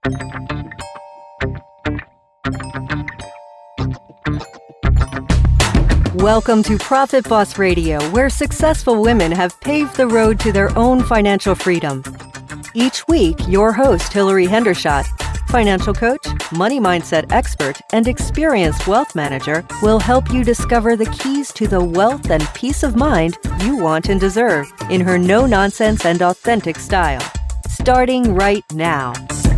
Welcome to Profit Boss Radio, where successful women have paved the road to their own financial freedom. Each week, your host, Hillary Hendershot, financial coach, money mindset expert, and experienced wealth manager, will help you discover the keys to the wealth and peace of mind you want and deserve in her no-nonsense and authentic style. Starting right now.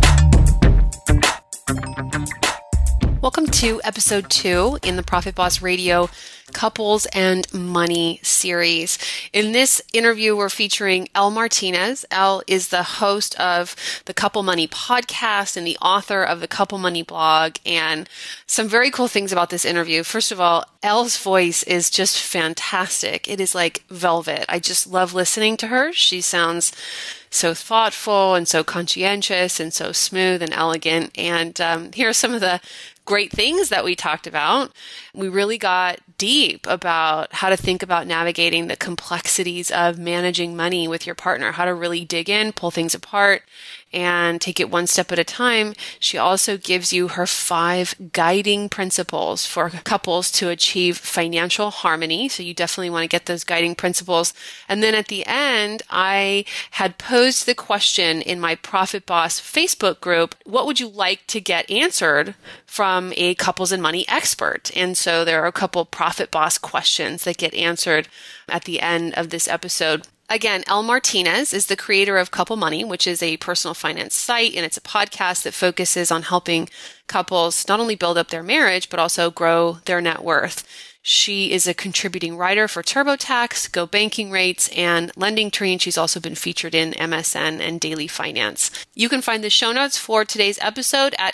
Welcome to episode 2 in the Profit Boss Radio Couples and Money series. In this interview, we're featuring Elle Martinez. Elle is the host of the Couple Money podcast and the author of the Couple Money blog. And some very cool things about this interview. First of all, Elle's voice is just fantastic. It is like velvet. I just love listening to her. She sounds so thoughtful and so conscientious and so smooth and elegant. And here are some of the great things that we talked about. We really got deep about how to think about navigating the complexities of managing money with your partner, how to really dig in, pull things apart, and take it one step at a time. She also gives you her 5 guiding principles for couples to achieve financial harmony. So you definitely want to get those guiding principles. And then at the end, I had posed the question in my Profit Boss Facebook group, what would you like to get answered from a couples and money expert? And so there are a couple Profit Boss questions that get answered at the end of this episode. Again, Elle Martinez is the creator of Couple Money, which is a personal finance site, and it's a podcast that focuses on helping couples not only build up their marriage, but also grow their net worth. She is a contributing writer for TurboTax, Go Banking Rates, and Lending Tree, and she's also been featured in MSN and Daily Finance. You can find the show notes for today's episode at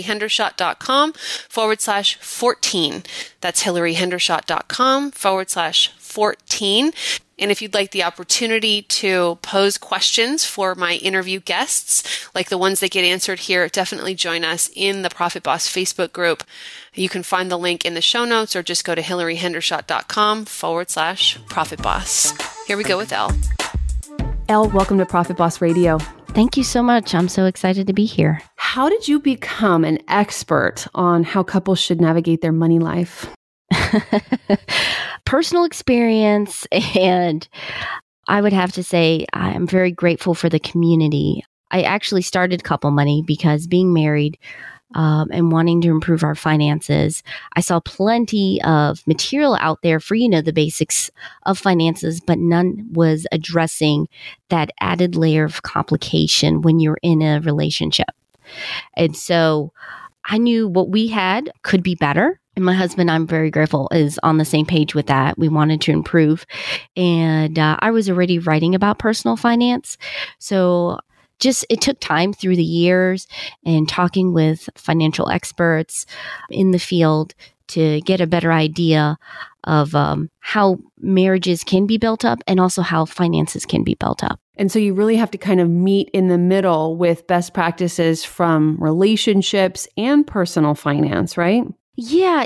hillaryhendershot.com/14. That's hillaryhendershot.com/14. And if you'd like the opportunity to pose questions for my interview guests, like the ones that get answered here, definitely join us in the Profit Boss Facebook group. You can find the link in the show notes or just go to hillaryhendershot.com/Profit Boss. Here we go with Elle. Elle, welcome to Profit Boss Radio. Thank you so much. I'm so excited to be here. How did you become an expert on how couples should navigate their money life? Personal experience, and I would have to say I'm very grateful for the community. I actually started Couple Money because being married and wanting to improve our finances, I saw plenty of material out there for, the basics of finances, but none was addressing that added layer of complication when you're in a relationship. And so I knew what we had could be better. And my husband, I'm very grateful, is on the same page with that. We wanted to improve. And I was already writing about personal finance. So it took time through the years and talking with financial experts in the field to get a better idea of how marriages can be built up and also how finances can be built up. And so you really have to kind of meet in the middle with best practices from relationships and personal finance, right? Yeah,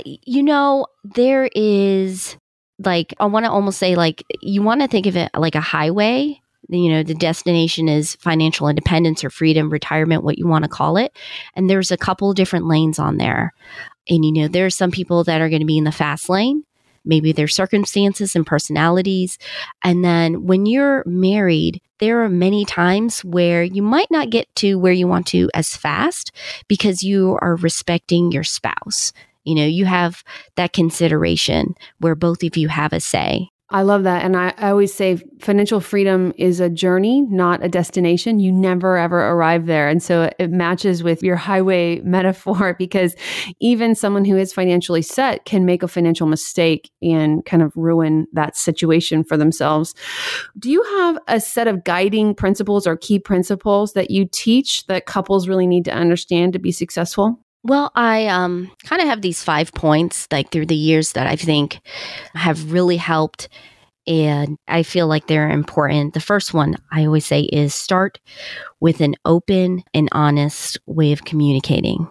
there is I want to almost say you want to think of it like a highway. The destination is financial independence or freedom, retirement, what you want to call it. And there's a couple different lanes on there. And, there are some people that are going to be in the fast lane, maybe their circumstances and personalities. And then when you're married, there are many times where you might not get to where you want to as fast because you are respecting your spouse. You have that consideration where both of you have a say. I love that. And I always say financial freedom is a journey, not a destination. You never, ever arrive there. And so it matches with your highway metaphor because even someone who is financially set can make a financial mistake and kind of ruin that situation for themselves. Do you have a set of guiding principles or key principles that you teach that couples really need to understand to be successful? Well, I kind of have these 5 points through the years that I think have really helped, and I feel like they're important. The first one I always say is start with an open and honest way of communicating.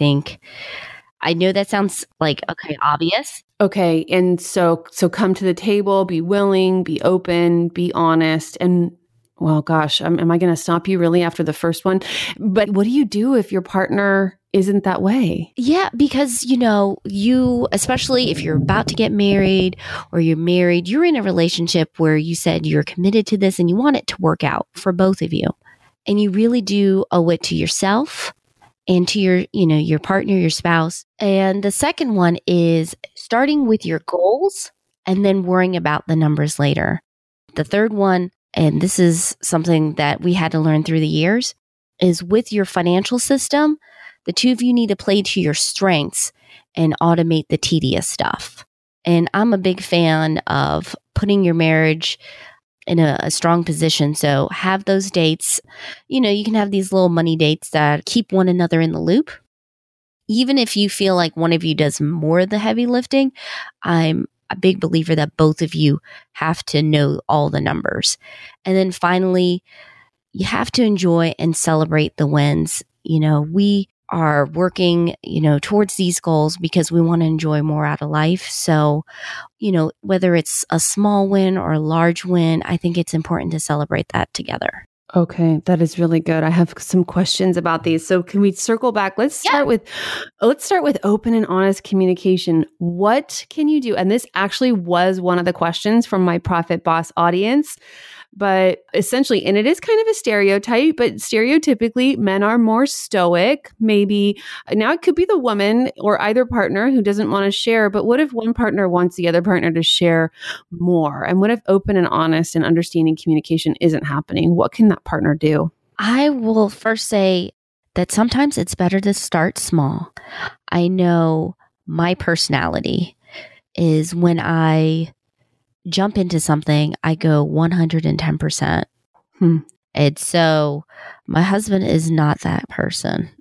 I know that sounds obvious. Okay, and so come to the table, be willing, be open, be honest, and Well, gosh, am I going to stop you really after the first one? But what do you do if your partner isn't that way? Yeah, because, you, especially if you're about to get married or you're married, you're in a relationship where you said you're committed to this and you want it to work out for both of you. And you really do owe it to yourself and to your partner, your spouse. And the second one is starting with your goals and then worrying about the numbers later. The third one, and this is something that we had to learn through the years, is with your financial system, the two of you need to play to your strengths and automate the tedious stuff. And I'm a big fan of putting your marriage in a strong position. So have those dates. You can have these little money dates that keep one another in the loop. Even if you feel like one of you does more of the heavy lifting, I'm a big believer that both of you have to know all the numbers. And then finally, you have to enjoy and celebrate the wins. We are working, towards these goals because we want to enjoy more out of life. So, whether it's a small win or a large win, I think it's important to celebrate that together. Okay, that is really good. I have some questions about these. So can we circle back? Let's start with open and honest communication. What can you do? And this actually was one of the questions from my Profit Boss audience. But essentially, and it is kind of a stereotype, but stereotypically, men are more stoic. Maybe now it could be the woman or either partner who doesn't want to share. But what if one partner wants the other partner to share more? And what if open and honest and understanding communication isn't happening? What can that partner do? I will first say that sometimes it's better to start small. I know my personality is when I jump into something, I go 110%. And so my husband is not that person.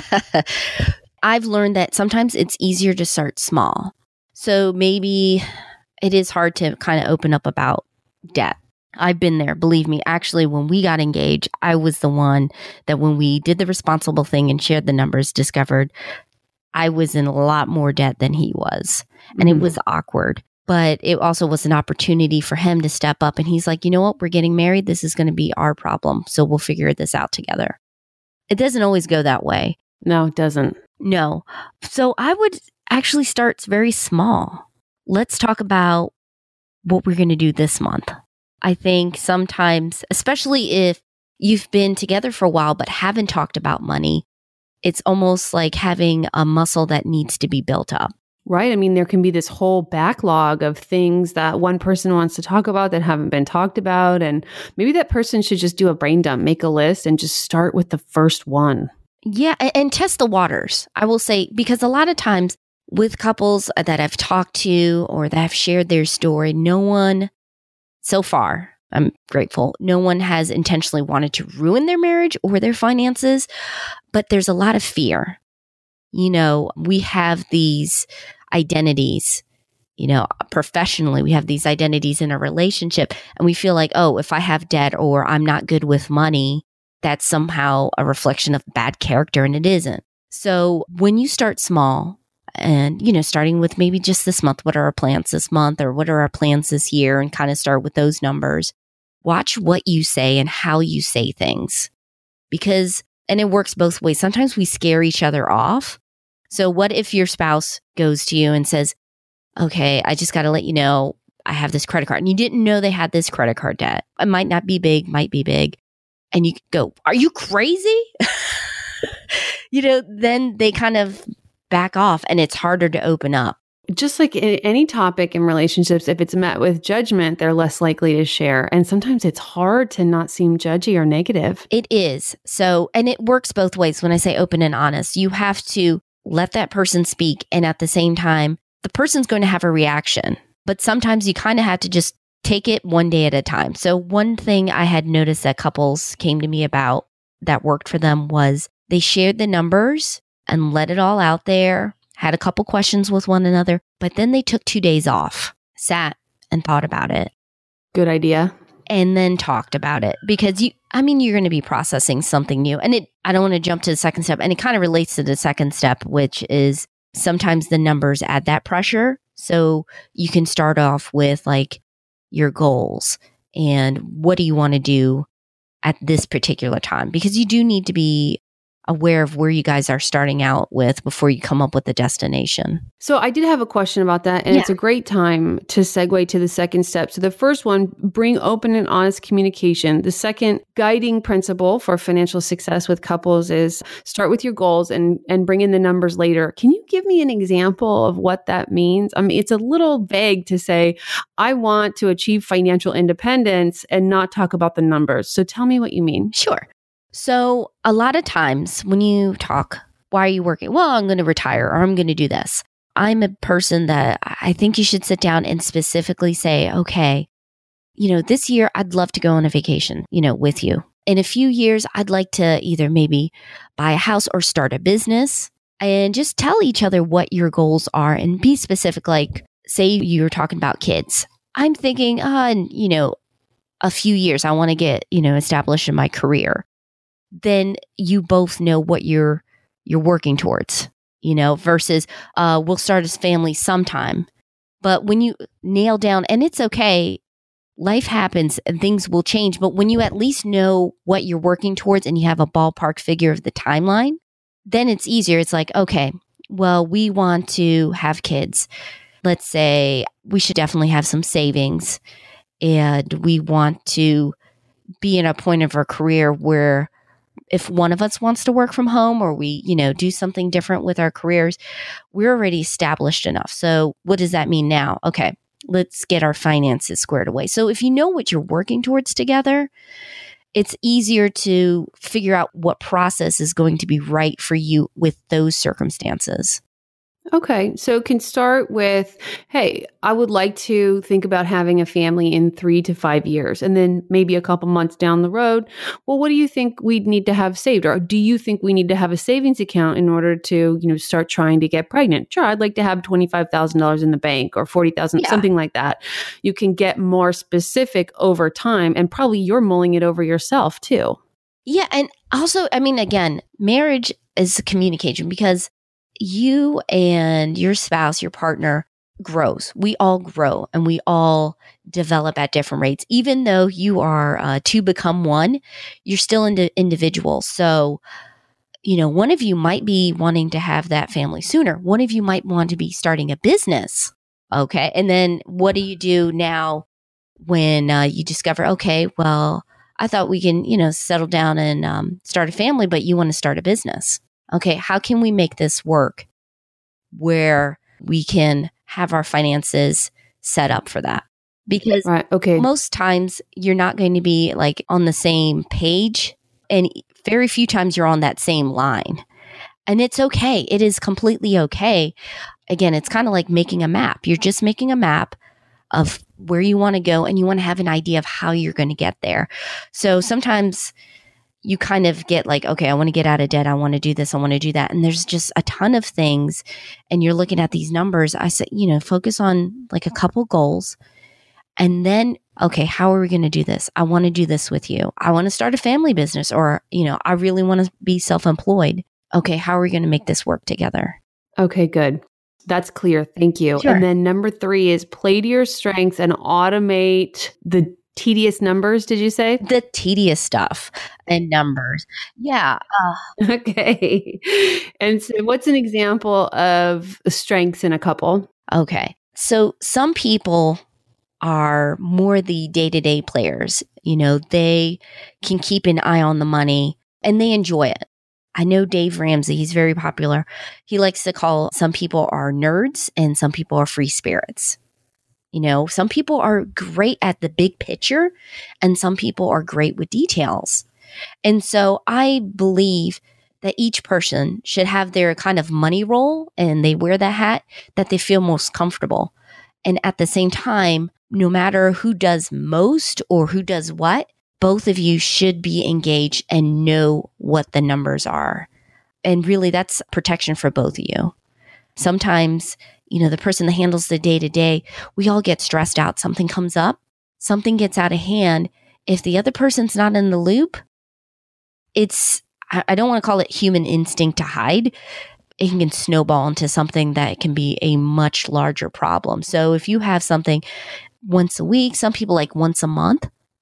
I've learned that sometimes it's easier to start small. So maybe it is hard to kind of open up about debt. I've been there. Believe me, actually, when we got engaged, I was the one that when we did the responsible thing and shared the numbers, discovered I was in a lot more debt than he was. And it was awkward. But it also was an opportunity for him to step up. And he's like, you know what? We're getting married. This is going to be our problem. So we'll figure this out together. It doesn't always go that way. No, it doesn't. No. So I would actually start very small. Let's talk about what we're going to do this month. I think sometimes, especially if you've been together for a while but haven't talked about money, it's almost like having a muscle that needs to be built up. Right. I mean, there can be this whole backlog of things that one person wants to talk about that haven't been talked about. And maybe that person should just do a brain dump, make a list and just start with the first one. Yeah. And test the waters, I will say, because a lot of times with couples that I've talked to or that have shared their story, no one so far, I'm grateful, no one has intentionally wanted to ruin their marriage or their finances, but there's a lot of fear. We have these identities, professionally, we have these identities in a relationship and we feel like, oh, if I have debt or I'm not good with money, that's somehow a reflection of bad character, and it isn't. So when you start small and, starting with maybe just this month, what are our plans this month or what are our plans this year, and kind of start with those numbers, watch what you say and how you say things and it works both ways. Sometimes we scare each other off. So what if your spouse goes to you and says, okay, I just got to let you know, I have this credit card, and you didn't know they had this credit card debt. It might not be big, might be big. And you go, are you crazy? Then they kind of back off and it's harder to open up. Just like in any topic in relationships, if it's met with judgment, they're less likely to share. And sometimes it's hard to not seem judgy or negative. It is. So, and it works both ways. When I say open and honest, you have to let that person speak. And at the same time, the person's going to have a reaction. But sometimes you kind of have to just take it one day at a time. So one thing I had noticed that couples came to me about that worked for them was they shared the numbers and let it all out there, had a couple questions with one another, but then they took 2 days off, sat and thought about it. Good idea. And then talked about it because you're going to be processing something new. And I don't want to jump to the second step. And it kind of relates to the second step, which is sometimes the numbers add that pressure. So you can start off with like your goals and what do you want to do at this particular time, because you do need to be aware of where you guys are starting out with before you come up with the destination. So I did have a question about that, and it's a great time to segue to the second step. So the first one, bring open and honest communication. The second guiding principle for financial success with couples is start with your goals and bring in the numbers later. Can you give me an example of what that means? I mean, it's a little vague to say, I want to achieve financial independence and not talk about the numbers. So tell me what you mean. Sure. So a lot of times when you talk, why are you working? Well, I'm going to retire or I'm going to do this. I'm a person that I think you should sit down and specifically say, okay, this year I'd love to go on a vacation, with you. In a few years, I'd like to either maybe buy a house or start a business, and just tell each other what your goals are and be specific. Like, say you're talking about kids. I'm thinking, in, a few years, I want to get, established in my career. Then you both know what you're working towards, versus we'll start as family sometime. But when you nail down, and it's okay, life happens and things will change. But when you at least know what you're working towards and you have a ballpark figure of the timeline, then it's easier. It's like, okay, well, we want to have kids. Let's say we should definitely have some savings, and we want to be in a point of our career where if one of us wants to work from home or we, do something different with our careers, we're already established enough. So what does that mean now? Okay, let's get our finances squared away. So if you know what you're working towards together, it's easier to figure out what process is going to be right for you with those circumstances. Okay. So it can start with, hey, I would like to think about having a family in 3 to 5 years. And then maybe a couple months down the road, well, what do you think we'd need to have saved? Or do you think we need to have a savings account in order to, start trying to get pregnant? Sure, I'd like to have $25,000 in the bank or $40,000, something like that. You can get more specific over time, and probably you're mulling it over yourself too. Yeah. And also, again, marriage is communication, because you and your spouse, your partner grows. We all grow and we all develop at different rates. Even though you are to become one, you're still individuals. So, one of you might be wanting to have that family sooner. One of you might want to be starting a business. Okay. And then what do you do now when you discover, okay, well, I thought we can, settle down and start a family, but you want to start a business. Okay, how can we make this work where we can have our finances set up for that? Because most times you're not going to be like on the same page, and very few times you're on that same line. And it's okay. It is completely okay. Again, it's kind of like making a map. You're just making a map of where you want to go, and you want to have an idea of how you're going to get there. So sometimes you kind of get like, okay, I want to get out of debt. I want to do this. I want to do that. And there's just a ton of things. And you're looking at these numbers. I say, focus on like a couple goals. And then, okay, how are we going to do this? I want to do this with you. I want to start a family business, or, I really want to be self-employed. Okay, how are we going to make this work together? Okay, good. That's clear. Thank you. Sure. And then number 3 is play to your strengths and automate the tedious numbers, did you say? The tedious stuff and numbers. Yeah. Okay. And so what's an example of strengths in a couple? Okay. So some people are more the day-to-day players. They can keep an eye on the money and they enjoy it. I know Dave Ramsey, he's very popular. He likes to call some people are nerds and some people are free spirits. Some people are great at the big picture and some people are great with details. And so I believe that each person should have their kind of money role, and they wear that hat that they feel most comfortable. And at the same time, no matter who does most or who does what, both of you should be engaged and know what the numbers are. And really, that's protection for both of you. Sometimes, the person that handles the day-to-day, we all get stressed out. Something comes up, something gets out of hand. If the other person's not in the loop, I don't want to call it human instinct to hide. It can snowball into something that can be a much larger problem. So if you have something once a week, some people like once a month,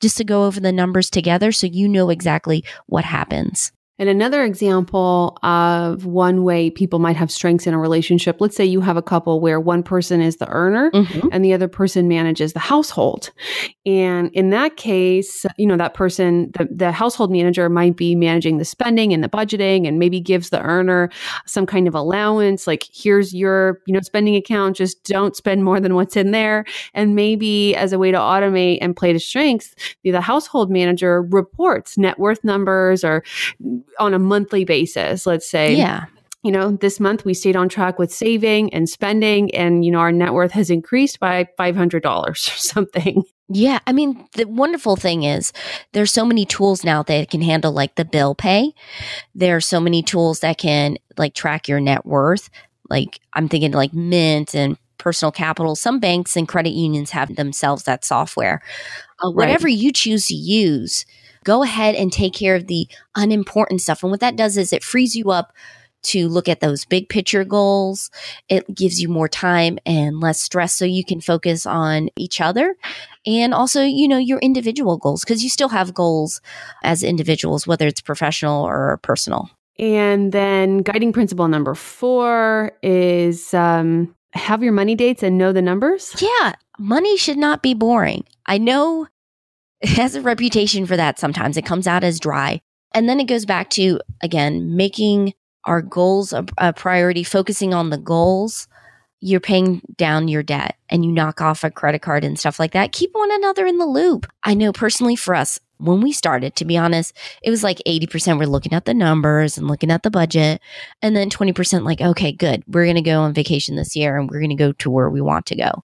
just to go over the numbers together so you know exactly what happens. And another example of one way people might have strengths in a relationship, let's say you have a couple where one person is the earner and the other person manages the household. And in that case, that person, the household manager might be managing the spending and the budgeting and maybe gives the earner some kind of allowance, like here's your, spending account, just don't spend more than what's in there. And maybe as a way to automate and play to strengths, the household manager reports net worth numbers or on a monthly basis, let's say. Yeah. This month we stayed on track with saving and spending and, our net worth has increased by $500 or something. Yeah. I mean, the wonderful thing is there's so many tools now that can handle like the bill pay. There are so many tools that can like track your net worth. Like I'm thinking like Mint and Personal Capital. Some banks and credit unions have themselves that software. Whatever you choose to use, go ahead and take care of the unimportant stuff. And what that does is it frees you up to look at those big picture goals. It gives you more time and less stress so you can focus on each other and also, your individual goals, because you still have goals as individuals, whether it's professional or personal. And then guiding principle number 4 is have your money dates and know the numbers. Yeah. Money should not be boring. I know it has a reputation for that sometimes. It comes out as dry. And then it goes back to, again, making our goals a priority, focusing on the goals. You're paying down your debt and you knock off a credit card and stuff like that. Keep one another in the loop. I know personally for us, when we started, to be honest, it was like 80% we're looking at the numbers and looking at the budget. And then 20% like, okay, good. We're going to go on vacation this year and we're going to go to where we want to go.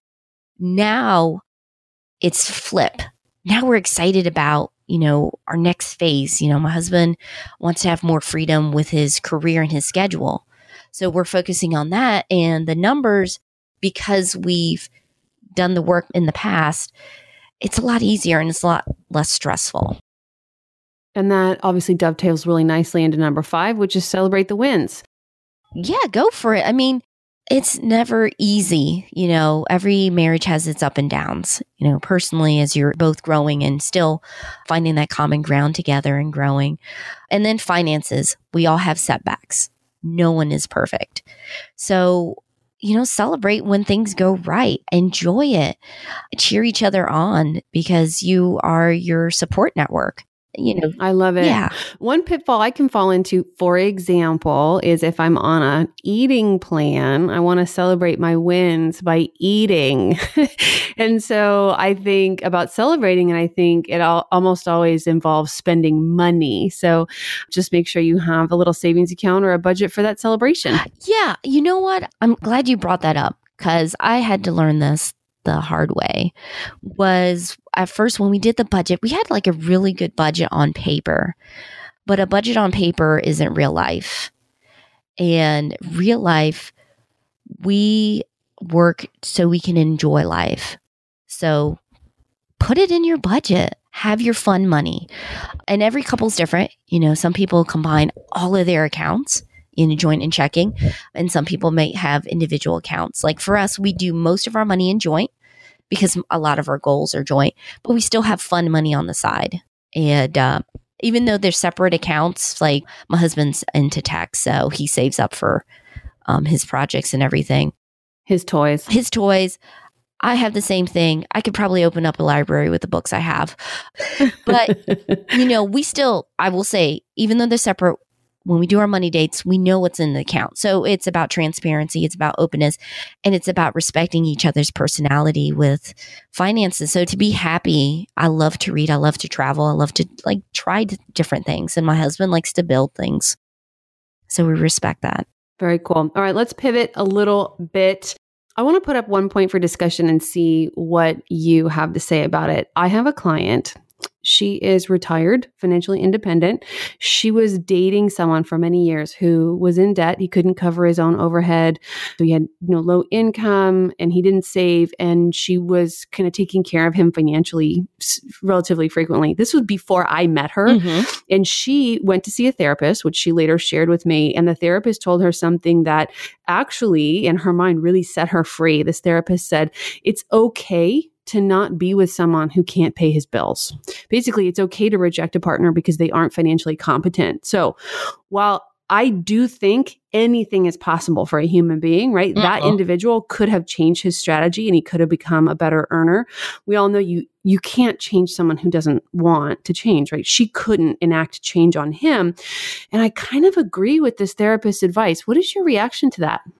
Now it's flip. Now we're excited about, our next phase. My husband wants to have more freedom with his career and his schedule. So we're focusing on that and the numbers, because we've done the work in the past, it's a lot easier and it's a lot less stressful. And that obviously dovetails really nicely into number 5, which is celebrate the wins. Yeah, go for it. I mean, it's never easy. Every marriage has its up and downs, personally, as you're both growing and still finding that common ground together and growing. And then finances, we all have setbacks. No one is perfect. So, celebrate when things go right. Enjoy it. Cheer each other on because you are your support network. I love it. Yeah. One pitfall I can fall into, for example, is if I'm on an eating plan, I want to celebrate my wins by eating. And so I think about celebrating, and I think it almost always involves spending money. So just make sure you have a little savings account or a budget for that celebration. Yeah. You know what? I'm glad you brought that up because I had to learn this the hard way. Was at first when we did the budget, we had like a really good budget on paper, but a budget on paper isn't real life. And real life, we work so we can enjoy life. So put it in your budget. Have your fun money. And every couple's different. Some people combine all of their accounts in a joint and checking, and some people may have individual accounts. Like for us, we do most of our money in joint because a lot of our goals are joint, but we still have fun money on the side. And even though they're separate accounts, like my husband's into tech, so he saves up for his projects and everything. His toys. I have the same thing. I could probably open up a library with the books I have. But, we still, I will say, even though they're separate, when we do our money dates, we know what's in the account. So it's about transparency, it's about openness, and it's about respecting each other's personality with finances. So to be happy, I love to read, I love to travel, I love to try different things. And my husband likes to build things. So we respect that. Very cool. All right, let's pivot a little bit. I want to put up one point for discussion and see what you have to say about it. I have a client. She is retired, financially independent. She was dating someone for many years who was in debt. He couldn't cover his own overhead. So he had low income and he didn't save. And she was kind of taking care of him financially relatively frequently. This was before I met her. Mm-hmm. And she went to see a therapist, which she later shared with me. And the therapist told her something that actually in her mind really set her free. This therapist said, it's okay to not be with someone who can't pay his bills. Basically, it's okay to reject a partner because they aren't financially competent. So while I do think anything is possible for a human being, right? That individual could have changed his strategy and he could have become a better earner. We all know you can't change someone who doesn't want to change, right? She couldn't enact change on him. And I kind of agree with this therapist's advice. What is your reaction to that?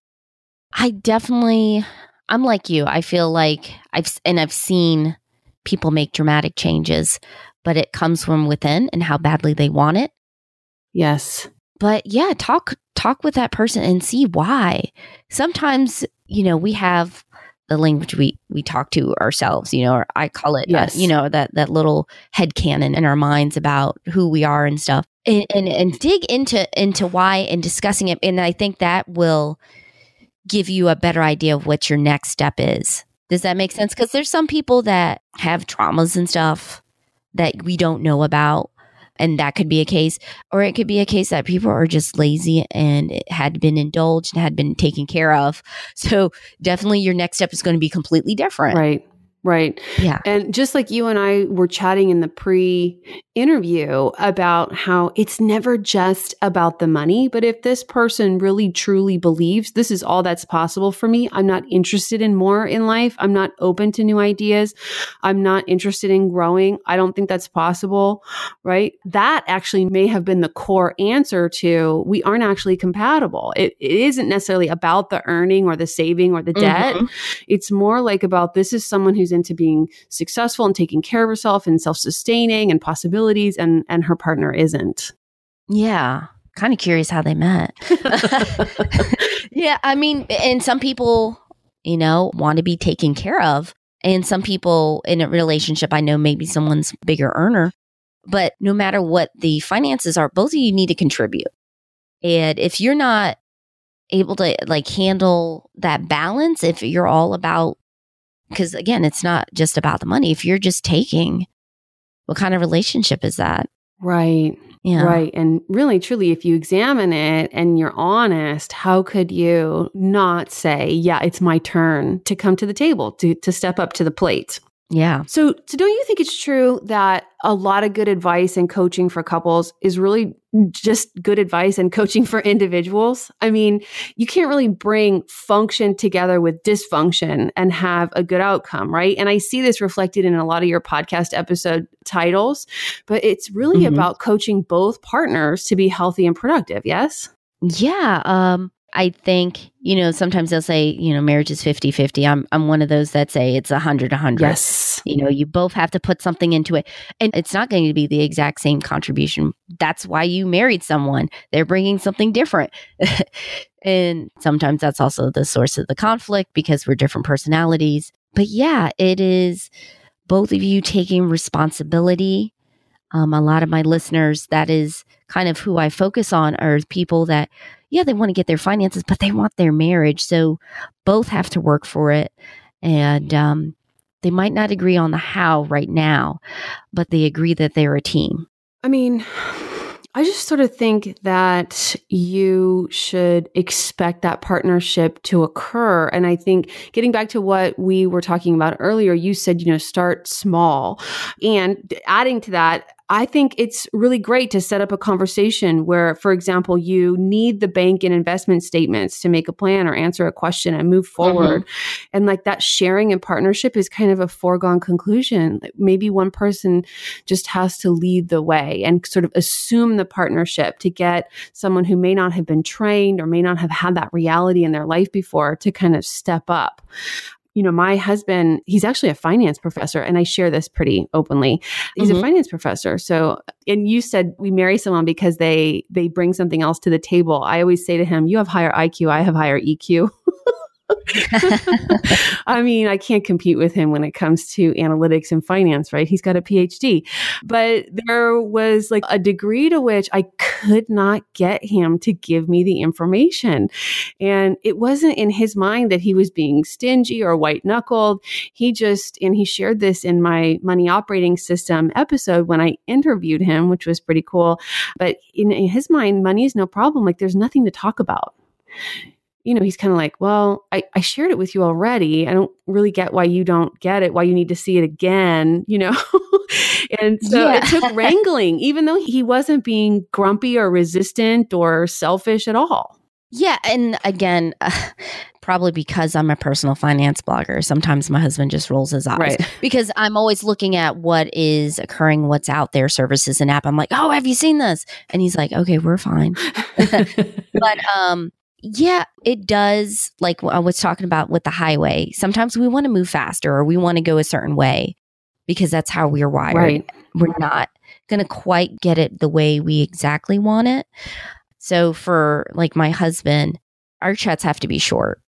I'm like you. I feel like I've seen people make dramatic changes, but it comes from within and how badly they want it. Yes. But yeah, talk with that person and see why. Sometimes, we have the language we talk to ourselves, or I call it, yes. That little headcanon in our minds about who we are and stuff, and dig into why and discussing it. And I think that will give you a better idea of what your next step is. Does that make sense? Because there's some people that have traumas and stuff that we don't know about. And that could be a case, or it could be a case that people are just lazy and it had been indulged and had been taken care of. So definitely your next step is going to be completely different. Right. Yeah. And just like you and I were chatting in the pre-interview about how it's never just about the money, but if this person really truly believes this is all that's possible for me, I'm not interested in more in life. I'm not open to new ideas. I'm not interested in growing. I don't think that's possible, right? That actually may have been the core answer to we aren't actually compatible. It isn't necessarily about the earning or the saving or the debt. It's more like about this is someone who's into being successful and taking care of herself and self-sustaining and possibilities, and her partner isn't. Yeah. Kind of curious how they met. Yeah. I mean, and some people, want to be taken care of. And some people in a relationship, I know maybe someone's bigger earner, but no matter what the finances are, both of you need to contribute. And if you're not able to handle that balance, if you're all about, because again, it's not just about the money. If you're just taking, what kind of relationship is that? Right. Yeah. Right. And really, truly, if you examine it and you're honest, how could you not say, yeah, it's my turn to come to the table, to step up to the plate? Yeah. So don't you think it's true that a lot of good advice and coaching for couples is really just good advice and coaching for individuals? I mean, you can't really bring function together with dysfunction and have a good outcome, right? And I see this reflected in a lot of your podcast episode titles, but it's really about coaching both partners to be healthy and productive. Yes? Yeah. I think, sometimes they'll say, marriage is 50-50. I'm one of those that say it's 100-100. Yes. You both have to put something into it. And it's not going to be the exact same contribution. That's why you married someone. They're bringing something different. And sometimes that's also the source of the conflict because we're different personalities. But yeah, it is both of you taking responsibility. A lot of my listeners, that is kind of who I focus on, are people that, they want to get their finances, but they want their marriage. So both have to work for it. And they might not agree on the how right now, but they agree that they're a team. I mean, I just sort of think that you should expect that partnership to occur. And I think getting back to what we were talking about earlier, you said, start small. And adding to that, I think it's really great to set up a conversation where, for example, you need the bank and investment statements to make a plan or answer a question and move forward. And that sharing and partnership is kind of a foregone conclusion. Maybe one person just has to lead the way and sort of assume the partnership to get someone who may not have been trained or may not have had that reality in their life before to kind of step up. My husband, he's actually a finance professor, and I share this pretty openly. He's a finance professor. So, and you said we marry someone because they bring something else to the table. I always say to him, you have higher IQ, I have higher EQ. I mean, I can't compete with him when it comes to analytics and finance, right? He's got a PhD. But there was a degree to which I could not get him to give me the information. And it wasn't in his mind that he was being stingy or white knuckled. And he shared this in my money operating system episode when I interviewed him, which was pretty cool. But in his mind, money is no problem. There's nothing to talk about. he's kind of like, well, I shared it with you already. I don't really get why you don't get it, why you need to see it again, And so it took wrangling, even though he wasn't being grumpy or resistant or selfish at all. Yeah. And again, probably because I'm a personal finance blogger, sometimes my husband just rolls his eyes because I'm always looking at what is occurring, what's out there, services and app. I'm like, oh, have you seen this? And he's like, okay, we're fine. But yeah, it does. Like I was talking about with the highway, sometimes we want to move faster or we want to go a certain way because that's how we're wired. Right. We're not going to quite get it the way we exactly want it. So for like my husband, our chats have to be short.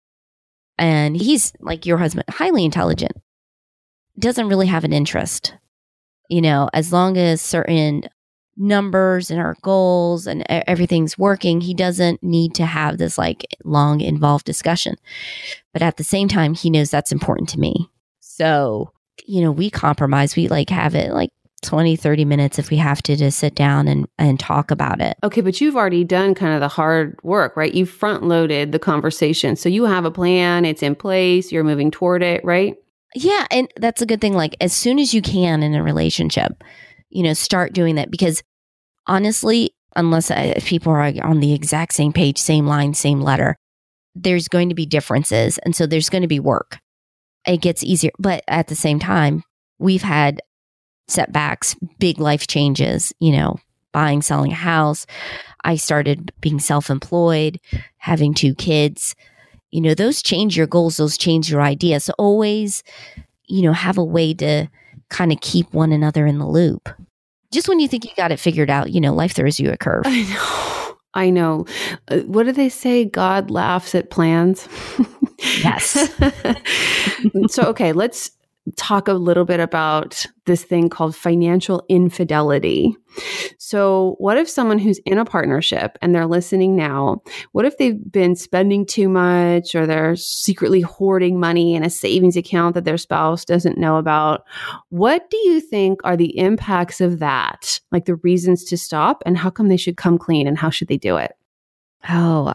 And he's like your husband, highly intelligent, doesn't really have an interest, as long as certain numbers and our goals and everything's working, he doesn't need to have this like long involved discussion. But at the same time, he knows that's important to me. So, we compromise. We like have it like 20, 30 minutes if we have to just sit down and talk about it. Okay, but you've already done kind of the hard work, right? You front loaded the conversation. So you have a plan, it's in place, you're moving toward it, right? Yeah. And that's a good thing. Like as soon as you can in a relationship, start doing that because honestly, unless people are on the exact same page, same line, same letter, there's going to be differences. And so there's going to be work. It gets easier. But at the same time, we've had setbacks, big life changes, buying, selling a house. I started being self-employed, having 2 kids. Those change your goals, those change your ideas. So always, have a way to kind of keep one another in the loop. Just when you think you got it figured out, life throws you a curve. I know. What do they say? God laughs at plans. Yes. So, okay, let's talk a little bit about this thing called financial infidelity. So what if someone who's in a partnership and they're listening now, what if they've been spending too much or they're secretly hoarding money in a savings account that their spouse doesn't know about? What do you think are the impacts of that? Like the reasons to stop and how come they should come clean and how should they do it? Oh,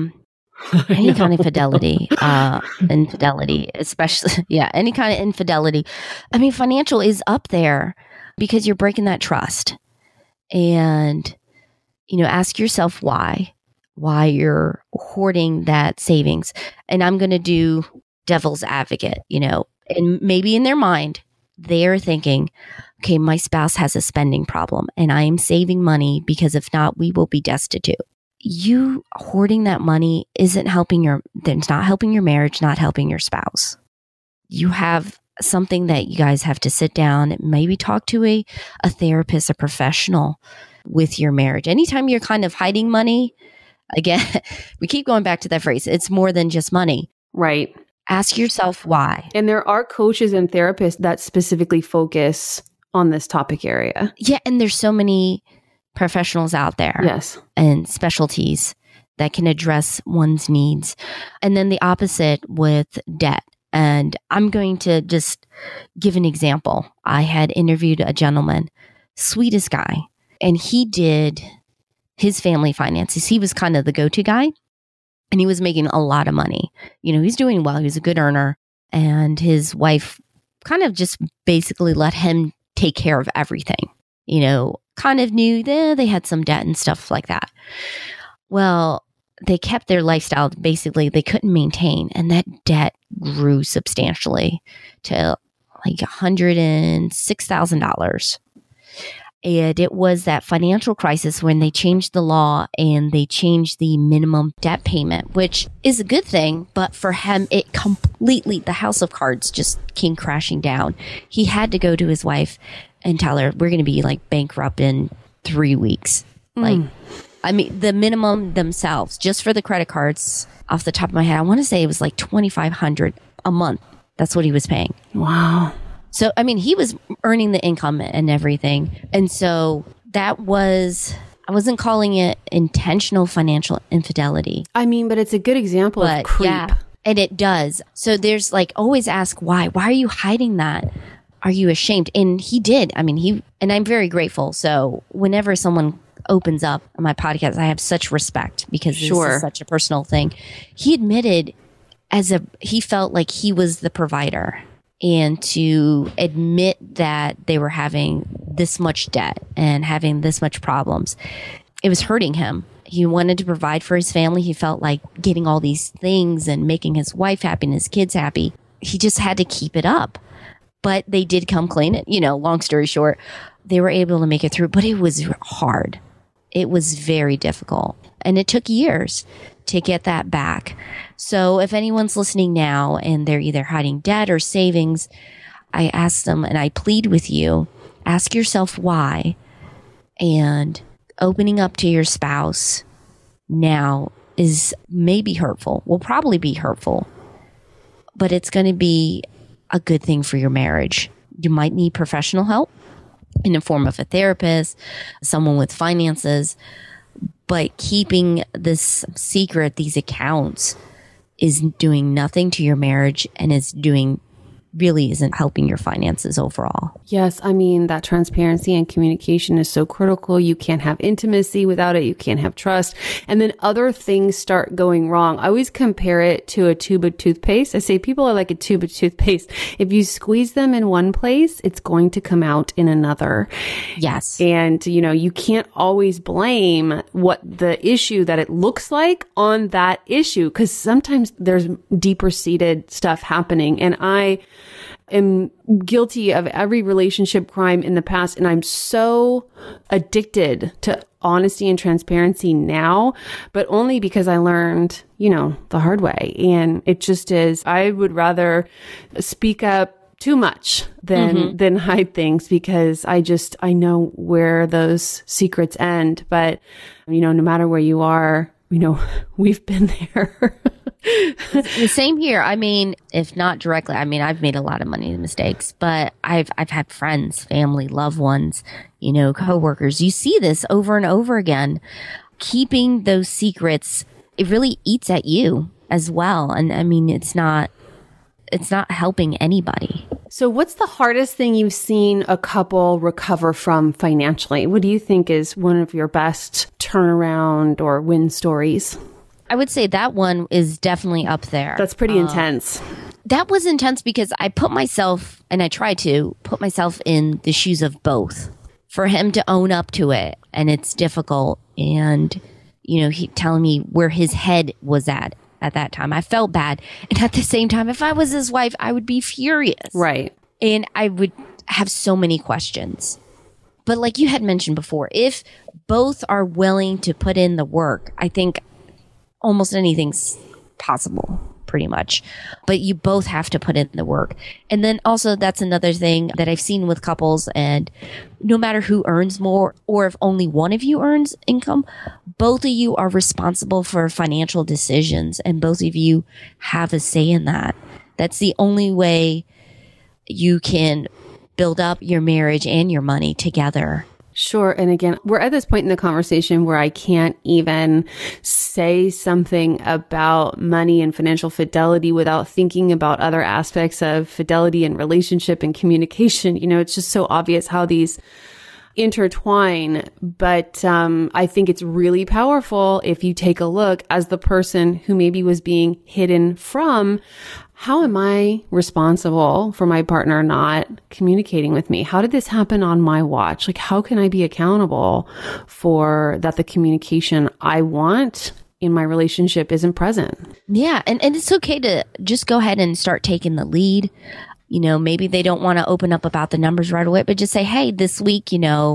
any kind of infidelity, especially, any kind of infidelity. I mean, financial is up there because you're breaking that trust. And, ask yourself why you're hoarding that savings. And I'm going to do devil's advocate, and maybe in their mind, they're thinking, okay, my spouse has a spending problem and I am saving money because if not, we will be destitute. You hoarding that money isn't helping it's not helping your marriage, not helping your spouse. You have something that you guys have to sit down, maybe talk to a therapist, a professional with your marriage. Anytime you're kind of hiding money, again, we keep going back to that phrase, it's more than just money. Right. Ask yourself why. And there are coaches and therapists that specifically focus on this topic area. Yeah. And there's so many professionals out there. Yes. And specialties that can address one's needs. And then the opposite with debt. And I'm going to just give an example. I had interviewed a gentleman, sweetest guy, and he did his family finances. He was kind of the go-to guy and he was making a lot of money. He's doing well. He's a good earner. And his wife kind of just basically let him take care of everything, kind of knew they had some debt and stuff like that. Well, they kept their lifestyle, basically, they couldn't maintain. And that debt grew substantially to like $106,000. And it was that financial crisis when they changed the law and they changed the minimum debt payment, which is a good thing. But for him, it completely, the house of cards just came crashing down. He had to go to his wife and tell her, we're going to be like bankrupt in 3 weeks. Like, I mean, the minimum themselves, just for the credit cards, off the top of my head, I want to say it was like $2,500 a month. That's what he was paying. Wow. So, I mean, he was earning the income and everything. And so that was, I wasn't calling it intentional financial infidelity. I mean, but it's a good example of creep. Yeah, and it does. So there's like, always ask why. Why are you hiding that? Are you ashamed? And he did. I mean, and I'm very grateful. So whenever someone opens up on my podcast, I have such respect because this Sure. is such a personal thing. He admitted he felt like he was the provider, and to admit that they were having this much debt and having this much problems, it was hurting him. He wanted to provide for his family. He felt like getting all these things and making his wife happy and his kids happy. He just had to keep it up. But they did come clean. Long story short, they were able to make it through, but it was hard. It was very difficult. And it took years to get that back. So if anyone's listening now and they're either hiding debt or savings, I ask them and I plead with you, ask yourself why. And opening up to your spouse now is maybe hurtful, will probably be hurtful, but it's going to be a good thing for your marriage. You might need professional help in the form of a therapist, someone with finances, but keeping this secret, these accounts, is doing nothing to your marriage and really isn't helping your finances overall. Yes, I mean, that transparency and communication is so critical. You can't have intimacy without it. You can't have trust. And then other things start going wrong. I always compare it to a tube of toothpaste. I say people are like a tube of toothpaste. If you squeeze them in one place, it's going to come out in another. Yes. And, you can't always blame what the issue that it looks like on that issue, because sometimes there's deeper seated stuff happening. And I am guilty of every relationship crime in the past. And I'm so addicted to honesty and transparency now, but only because I learned, the hard way. And it just is, I would rather speak up too much than hide things, because I know where those secrets end. But, no matter where you are, we've been there. The same here. I mean, if not directly, I've made a lot of money mistakes, but I've had friends, family, loved ones, coworkers. You see this over and over again. Keeping those secrets, it really eats at you as well. And it's not helping anybody. So what's the hardest thing you've seen a couple recover from financially? What do you think is one of your best turnaround or win stories? I would say that one is definitely up there. That's pretty intense. That was intense because I try to put myself in the shoes of both. For him to own up to it, and it's difficult. And, he telling me where his head was at that time. I felt bad. And at the same time, if I was his wife, I would be furious. Right. And I would have so many questions. But like you had mentioned before, if both are willing to put in the work, I think almost anything's possible, pretty much. But you both have to put in the work. And then also, that's another thing that I've seen with couples, and no matter who earns more, or if only one of you earns income, both of you are responsible for financial decisions, and both of you have a say in that. That's the only way you can build up your marriage and your money together. Sure. And again, we're at this point in the conversation where I can't even say something about money and financial fidelity without thinking about other aspects of fidelity and relationship and communication. It's just so obvious how these intertwine, but I think it's really powerful if you take a look as the person who maybe was being hidden from. How am I responsible for my partner not communicating with me? How did this happen on my watch? Like, how can I be accountable for that the communication I want in my relationship isn't present? Yeah. And it's okay to just go ahead and start taking the lead. Maybe they don't want to open up about the numbers right away, but just say, hey, this week,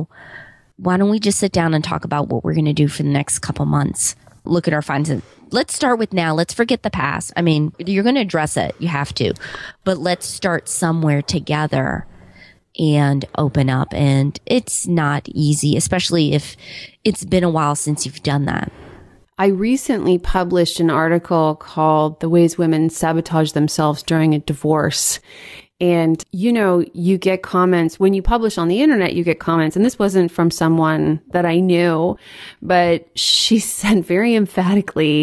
why don't we just sit down and talk about what we're going to do for the next couple months? Look at our finances. Let's start with now. Let's forget the past. You're going to address it. You have to. But let's start somewhere together and open up. And it's not easy, especially if it's been a while since you've done that. I recently published an article called The Ways Women Sabotage Themselves During a Divorce. And, you get comments when you publish on the internet, you get comments. And this wasn't from someone that I knew, but she said very emphatically,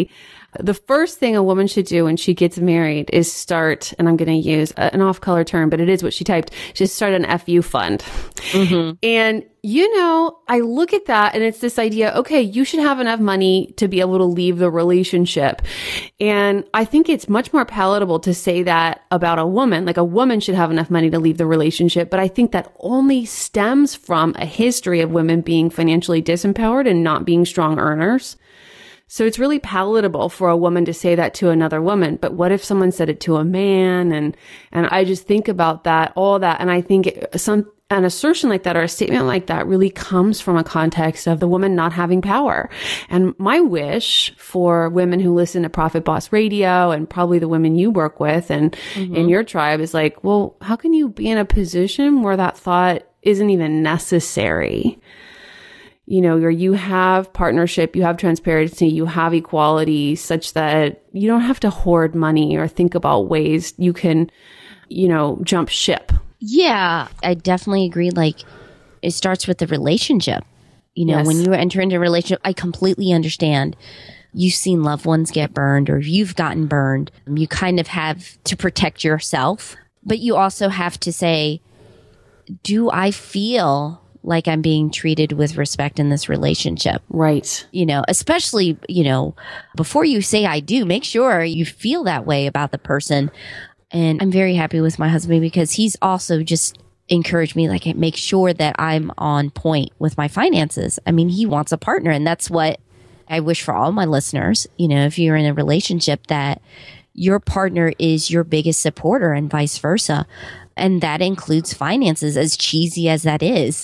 The first thing a woman should do when she gets married is start, and I'm going to use an off-color term, but it is what she typed, just start an FU fund. Mm-hmm. And, I look at that and it's this idea, okay, you should have enough money to be able to leave the relationship. And I think it's much more palatable to say that about a woman, like a woman should have enough money to leave the relationship. But I think that only stems from a history of women being financially disempowered and not being strong earners. So it's really palatable for a woman to say that to another woman. But what if someone said it to a man? And I just think about that, all that. And I think an assertion like that or a statement like that really comes from a context of the woman not having power. And my wish for women who listen to Profit Boss Radio and probably the women you work with and in your tribe is like, well, how can you be in a position where that thought isn't even necessary? Where you have partnership, you have transparency, you have equality such that you don't have to hoard money or think about ways you can, jump ship. Yeah, I definitely agree. Like, it starts with the relationship. Yes. When you enter into a relationship, I completely understand. You've seen loved ones get burned or you've gotten burned. You kind of have to protect yourself, but you also have to say, do I feel like I'm being treated with respect in this relationship? Right. Especially, before you say I do, make sure you feel that way about the person. And I'm very happy with my husband because he's also just encouraged me, like, make sure that I'm on point with my finances. I mean, he wants a partner, and that's what I wish for all my listeners. If you're in a relationship, that your partner is your biggest supporter and vice versa. And that includes finances, as cheesy as that is,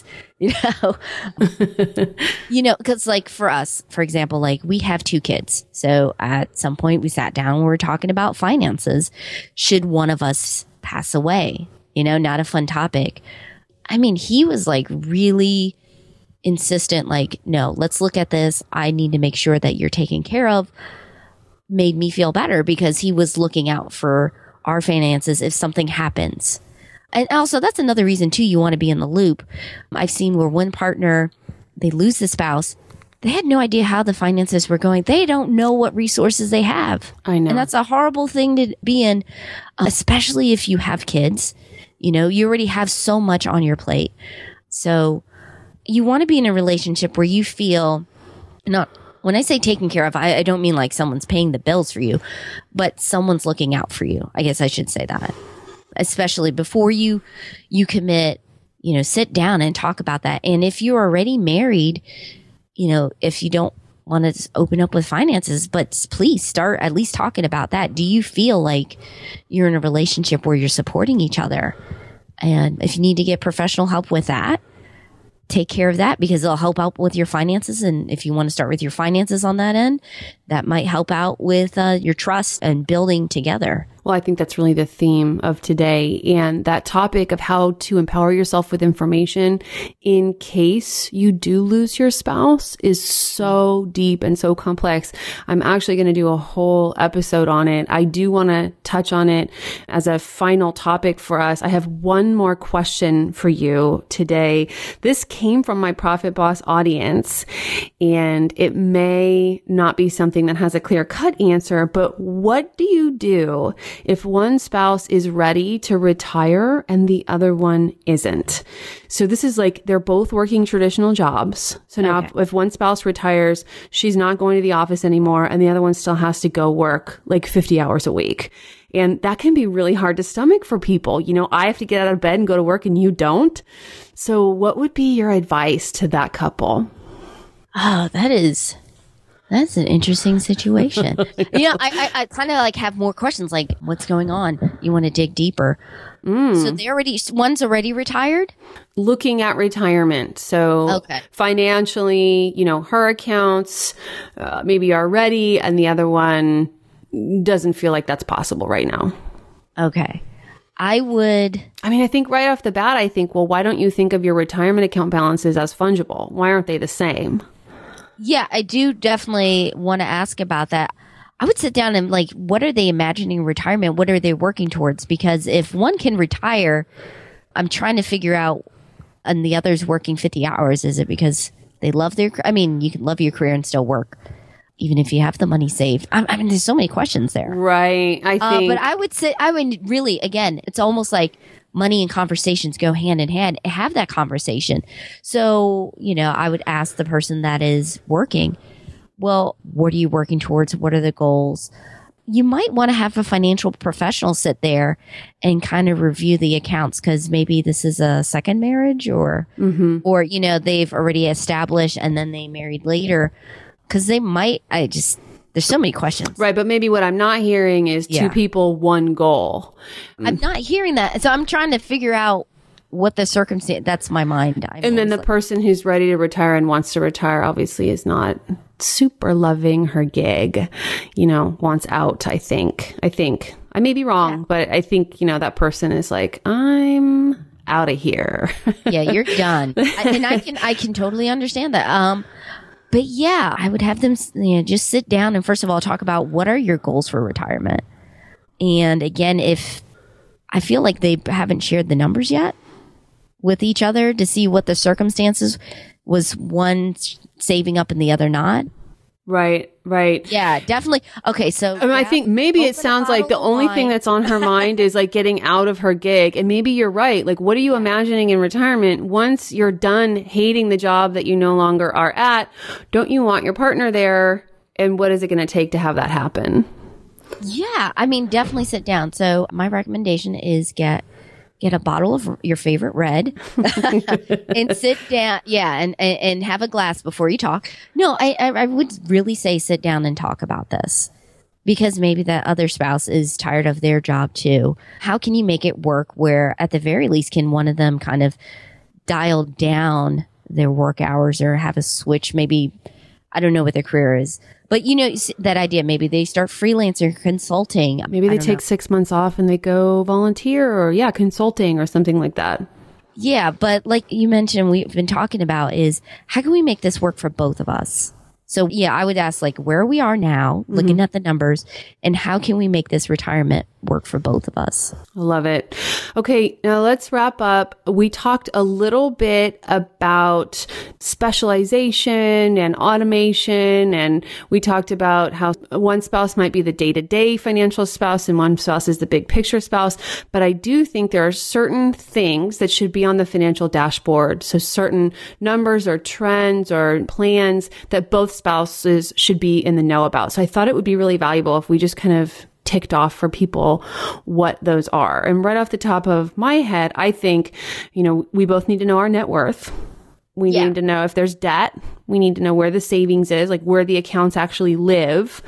because like for us, for example, like we have 2 kids. So at some point we sat down and we were talking about finances. Should one of us pass away? Not a fun topic. I mean, he was like really insistent, like, no, let's look at this. I need to make sure that you're taken care of. Made me feel better because he was looking out for our finances if something happens. And also, that's another reason, too, you want to be in the loop. I've seen where one partner, they lose the spouse. They had no idea how the finances were going. They don't know what resources they have. I know. And that's a horrible thing to be in, especially if you have kids. You already have so much on your plate. So you want to be in a relationship where you feel not... When I say taken care of, I don't mean like someone's paying the bills for you, but someone's looking out for you. I guess I should say that. Especially before you commit, sit down and talk about that. And if you're already married, if you don't want to open up with finances, but please start at least talking about that. Do you feel like you're in a relationship where you're supporting each other? And if you need to get professional help with that, take care of that because it'll help out with your finances. And if you want to start with your finances on that end, that might help out with your trust and building together. Well, I think that's really the theme of today. And that topic of how to empower yourself with information in case you do lose your spouse is so deep and so complex. I'm actually going to do a whole episode on it. I do want to touch on it as a final topic for us. I have one more question for you today. This came from my Profit Boss audience, and it may not be something that has a clear-cut answer, but what do you do if one spouse is ready to retire and the other one isn't? So this is like they're both working traditional jobs. So now if one spouse retires, she's not going to the office anymore and the other one still has to go work like 50 hours a week. And that can be really hard to stomach for people. I have to get out of bed and go to work and you don't. So what would be your advice to that couple? Oh, that's an interesting situation. I kind of like have more questions like, what's going on? You want to dig deeper. So one's already retired? Looking at retirement. So financially, her accounts maybe are ready and the other one doesn't feel like that's possible right now. Okay. I think right off the bat, well, why don't you think of your retirement account balances as fungible? Why aren't they the same? Yeah, I do definitely want to ask about that. I would sit down and like, what are they imagining retirement? What are they working towards? Because if one can retire, I'm trying to figure out, and the other's working 50 hours, is it because they love you can love your career and still work. even if you have the money saved? I mean, there's so many questions there. Right. I think. But I would really, again, it's almost like money and conversations go hand in hand. Have that conversation. So, I would ask the person that is working, well, what are you working towards? What are the goals? You might want to have a financial professional sit there and kind of review the accounts, because maybe this is a second marriage or they've already established and then they married later, because they might, there's so many questions. Right. But maybe what I'm not hearing is two people, one goal. I'm not hearing that. So I'm trying to figure out what the circumstance, that's my mind. And then the person who's ready to retire and wants to retire obviously is not super loving her gig, wants out, I think. I may be wrong, but I think, that person is like, I'm out of here. Yeah, you're done. I can totally understand that. But yeah, I would have them just sit down and first of all talk about what are your goals for retirement. And again, if I feel like they haven't shared the numbers yet with each other to see what the circumstances was, one saving up and the other not. Right. Yeah, definitely. Okay, so I think maybe it sounds like the only thing that's on her mind is like getting out of her gig. And maybe you're right. Like, what are you imagining in retirement? Once you're done hating the job that you no longer are at, don't you want your partner there? And what is it going to take to have that happen? Yeah, I mean, definitely sit down. So my recommendation is get a bottle of your favorite red and sit down. Yeah. And have a glass before you talk. No, I would really say sit down and talk about this, because maybe that other spouse is tired of their job too. How can you make it work where at the very least can one of them kind of dial down their work hours or have a switch? Maybe, I don't know what their career is. But that idea, maybe they start freelancing, consulting. Maybe they take 6 months off and they go volunteer or consulting or something like that. Yeah. But like you mentioned, we've been talking about is how can we make this work for both of us? So yeah, I would ask like where we are now, looking at the numbers, and how can we make this retirement work for both of us? I love it. Okay, now let's wrap up. We talked a little bit about specialization and automation, and we talked about how one spouse might be the day-to-day financial spouse and one spouse is the big picture spouse. But I do think there are certain things that should be on the financial dashboard. So certain numbers or trends or plans that both spouses should be in the know about. So I thought it would be really valuable if we just kind of ticked off for people what those are. And right off the top of my head, I think, we both need to know our net worth. We need to know if there's debt. We need to know where the savings is, like where the accounts actually live.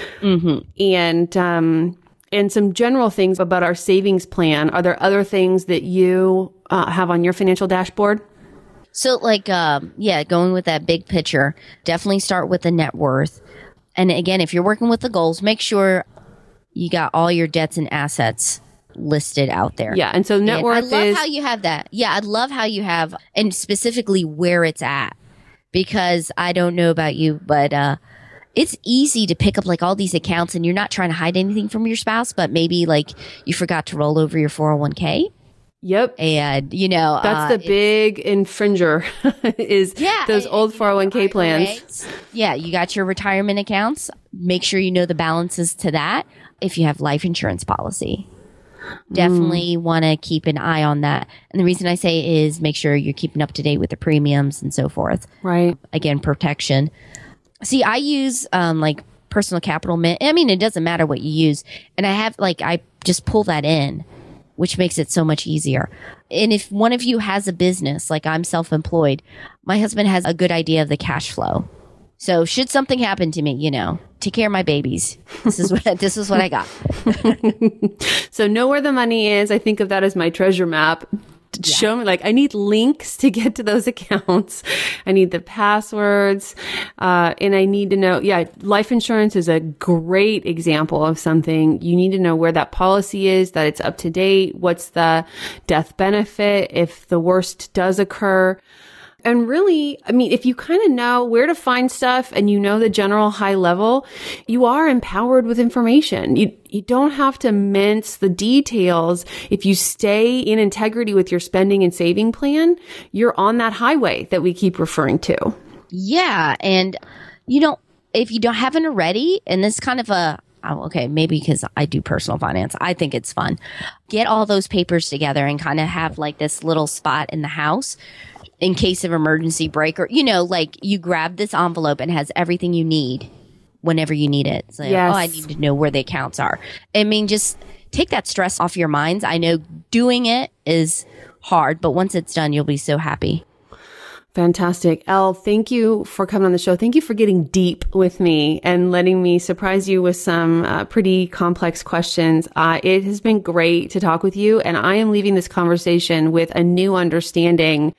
And some general things about our savings plan. Are there other things that you have on your financial dashboard? So going with that big picture, definitely start with the net worth. And again, if you're working with the goals, make sure you got all your debts and assets listed out there. Yeah. And so net worth I love how you have that. Yeah. I love how you have, and specifically where it's at, because I don't know about you, but, it's easy to pick up like all these accounts and you're not trying to hide anything from your spouse, but maybe like you forgot to roll over your 401k. Yep. And, that's the big infringer is those old 401k plans. Yeah. You got your retirement accounts. Make sure you know the balances to that. If you have life insurance policy, definitely want to keep an eye on that. And the reason I say is make sure you're keeping up to date with the premiums and so forth. Right. Again, protection. See, I use, Personal Capital Mint. I mean, it doesn't matter what you use. And I just pull that in, which makes it so much easier. And if one of you has a business, like I'm self-employed, my husband has a good idea of the cash flow. So should something happen to me, take care of my babies. This is what I got. So know where the money is. I think of that as my treasure map. Show me, I need links to get to those accounts. I need the passwords. And I need to know, life insurance is a great example of something. You need to know where that policy is, that it's up to date. What's the death benefit if the worst does occur? And really, I mean, if you kind of know where to find stuff and you know the general high level, you are empowered with information. You don't have to mince the details. If you stay in integrity with your spending and saving plan, you're on that highway that we keep referring to. Yeah. And, if you haven't already, and this is kind of okay, maybe because I do personal finance, I think it's fun. Get all those papers together and kind of have like this little spot in the house in case of emergency break, or, like you grab this envelope and has everything you need whenever you need it. So, yes. I need to know where the accounts are. I mean, just take that stress off your minds. I know doing it is hard, but once it's done, you'll be so happy. Fantastic. Elle, thank you for coming on the show. Thank you for getting deep with me and letting me surprise you with some pretty complex questions. It has been great to talk with you, and I am leaving this conversation with a new understanding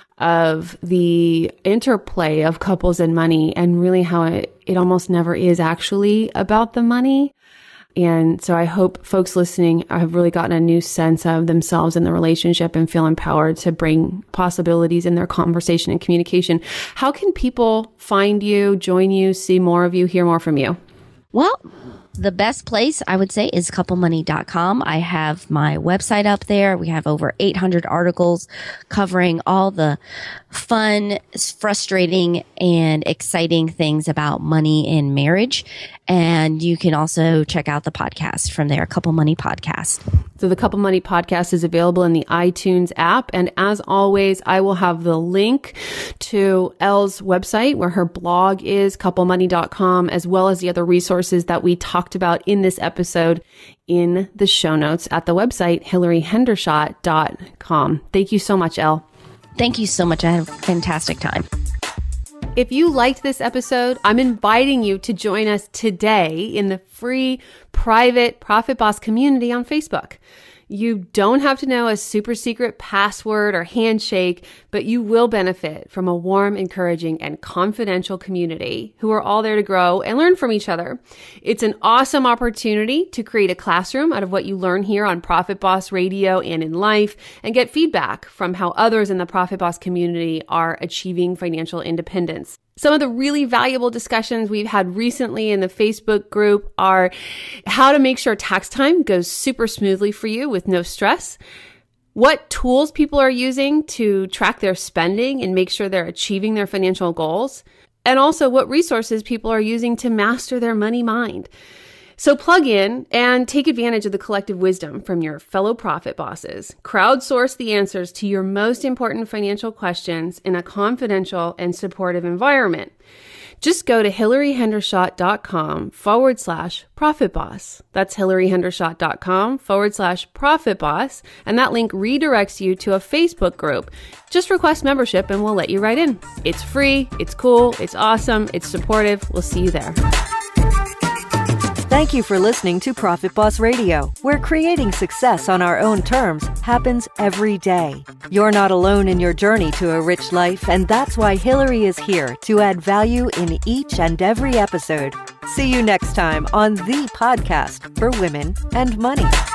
of the interplay of couples and money, and really how it almost never is actually about the money. And so I hope folks listening have really gotten a new sense of themselves in the relationship and feel empowered to bring possibilities in their conversation and communication. How can people find you, join you, see more of you, hear more from you? Well, the best place I would say is couplemoney.com. I have my website up there. We have over 800 articles covering all the fun, frustrating, and exciting things about money in marriage. And you can also check out the podcast from there, Couple Money Podcast. So the Couple Money Podcast is available in the iTunes app. And as always, I will have the link to Elle's website where her blog is, couplemoney.com, as well as the other resources that we talked about in this episode in the show notes at the website, hillaryhendershot.com. Thank you so much, Elle. Thank you so much. I had a fantastic time. If you liked this episode, I'm inviting you to join us today in the free private Profit Boss community on Facebook. You don't have to know a super secret password or handshake, but you will benefit from a warm, encouraging, and confidential community who are all there to grow and learn from each other. It's an awesome opportunity to create a classroom out of what you learn here on Profit Boss Radio and in life, and get feedback from how others in the Profit Boss community are achieving financial independence. Some of the really valuable discussions we've had recently in the Facebook group are how to make sure tax time goes super smoothly for you with no stress, what tools people are using to track their spending and make sure they're achieving their financial goals, and also what resources people are using to master their money mind. So plug in and take advantage of the collective wisdom from your fellow profit bosses. Crowdsource the answers to your most important financial questions in a confidential and supportive environment. Just go to hillaryhendershot.com/profit boss. That's hillaryhendershot.com/profit boss. And that link redirects you to a Facebook group. Just request membership and we'll let you right in. It's free. It's cool. It's awesome. It's supportive. We'll see you there. Thank you for listening to Profit Boss Radio, where creating success on our own terms happens every day. You're not alone in your journey to a rich life, and that's why Hillary is here to add value in each and every episode. See you next time on the podcast for women and money.